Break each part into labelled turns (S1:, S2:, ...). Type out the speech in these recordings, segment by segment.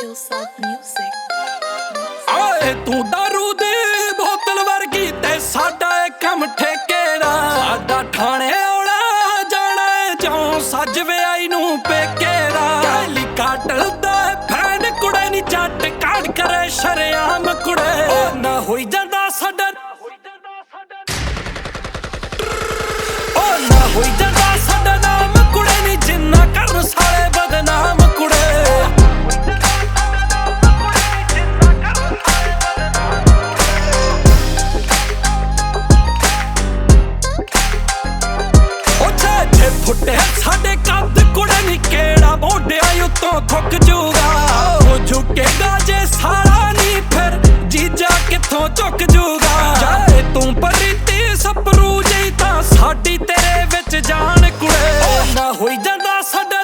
S1: Hillside Music.
S2: ਆਏ ਤੂੰ ਦਾਰੂ ਦੀ ਬੋਤਲ ਵਰਗੀ ਤੇ ਸਾਡਾ ਇਹ ਕੰਮ ਠੇਕੇ ਦਾ। ਸਾਡਾ ਠਾਣੇ ਆਉਣਾ ਜਾਣਾ ਜਿਉਂ ਸੱਜ ਵਿਆਹੀ ਨੂੰ ਪੇਕੇ ਦਾ। ਗੈਲੀ ਕਾਟਦਾ ਫੈਨ ਕੁੜੇ ਨੀ ਜੱਟ ਕਾੜ ਕਰੇ ਸ਼ਰਿਆਮ ਕੁੜੇ। ਉਹ ਨਾ ਹੋਈ ਜਾਂਦਾ ਸਾਡਾ, ਉਹ ਨਾ ਹੋਈ ਜਾਂਦਾ ਸਾਡਾ ਨਾਮ ਕੁੜੇ ਨੀ ਜਿੰਨਾ ਕਰਨ ਸਾਲੇ ਬਦਨਾਮ ਕੁੜੇ। ਫੁੱਟੇ ਸਾਡੇ ਕੱਦ ਕੁੜੇ ਨੀ ਕਿਹੜਾ ਮੋਢਿਆਂ ਉੱਤੋਂ ਥੁੱਕ ਜੂਗਾ। ਉਹ ਝੁਕੇਗਾ ਜੇ ਸਾਲਾ ਨੀ ਫਿਰ ਜੀਜਾ ਕਿੱਥੋਂ ਝੁਕ ਜੂਗਾ। ਜਾਏ ਤੂੰ ਪਰੀਤੀ ਸਪਰੂ ਜਿਹੀ ਤਾਂ ਸਾਡੀ ਤੇਰੇ ਵਿੱਚ ਜਾਨ ਕੁੜੇ। ਉਹ ਨਾ ਹੋਈ ਜਾਂਦਾ ਸਾਡਾ,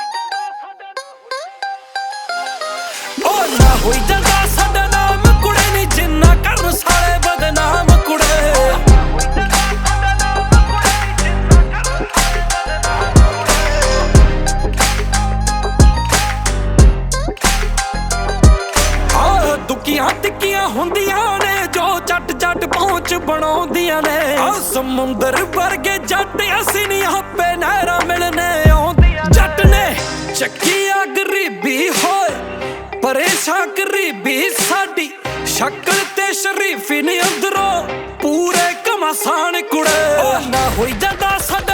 S2: ਉਹ ਨਾ ਹੋਈ ਜਾਂਦਾ ਸਾਡਾ ਨਾਮ ਕੁੜੇ ਨੀ ਜਿੰਨਾ ਕਰਨ ਸਾਲੇ ਬਦਨਾਮ ਕੁੜੇ। ਦੁੱਕੀਆਂ ਟਿੱਕੀਆਂ ਹੁੰਦੀਆਂ ਨੇ ਜੋ ਜੱਟ ਜੱਟ ਪਹੁੰਚ ਬਣਾਉਂਦੀਆਂ ਨੇ। ਆ ਸਮੁੰਦਰ ਵਰਗੇ ਜੱਟ ਅਸੀਂ ਨੀ ਆਪੇ ਨਹਿਰਾਂ ਮਿਲਨੇ ਆਉਂਦੀਆਂ। ਜੱਟ ਨੇ ਚੱਕੀ ਆ ਗਰੀਬੀ ਹੋਏ ਪਰੇਸ਼ਾਨ ਗਰੀਬੀ ਸਾਡੀ ਸ਼ਕਲ ਤੇ ਸ਼ਰੀਫੀ ਨੀ ਅੰਦਰੋਂ ਪੂਰੇ ਘਮਾਸਾਨ ਕੁੜੇ। ਉਹ ਨਾ ਹੋਈ ਜਾਂਦਾ ਸਾਡਾ,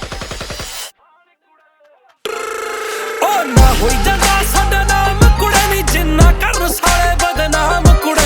S2: ਉਹ ਨਾ ਹੋਈ ਜਾਂਦਾ ਸਾਡਾ ਨਾਮ ਕੁੜੇ ਨੀ ਜਿੰਨਾ ਕਰਨ ਸਾਲੇ ਬਦਨਾਮ ਕੁੜੇ।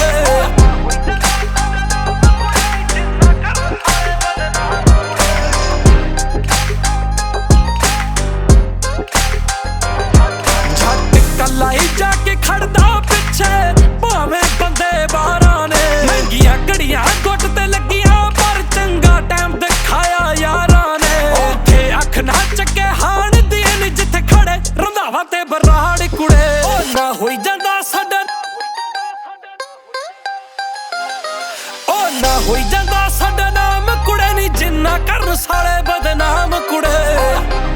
S2: ਜੱਟ ਕੱਲਾ ਹੀ ਜਾ ਕੇ ਖੜਦਾ ਪਿੱਛੇ ਭਾਵੇਂ ਬੰਦੇ ਬਾਰਾਂ ਨੇ। ਮਹਿੰਗੀਆਂ ਘੜੀਆਂ ਗੁੱਟ ਤੇ ਲੱਗੀਆਂ ਪਰ ਚੰਗਾ ਟਾਈਮ ਦਿਖਾਇਆ ਯਾਰਾਂ ਨੇ। ਉੱਥੇ ਅੱਖ ਨਾ ਚੱਕੇ ਹਾਣ ਦੀ ਨੀ ਜਿੱਥੇ ਖੜੇ ਰੰਧਾਵਾ ਤੇ ਬਰਾੜ ਕੁੜੇ। ਉਹ ਨਾ ਹੋਈ ਜਾਂਦਾ ਸਾਡਾ, ਉਹ ਨਾ ਹੋਈ ਜਾਂਦਾ ਸਾਡਾ ਨਾਮ ਕੁੜੇ ਨੀ ਜਿੰਨਾ ਕਰਨ ਸਾਲੇ ਬਦਨਾਮ ਕੁੜੇ।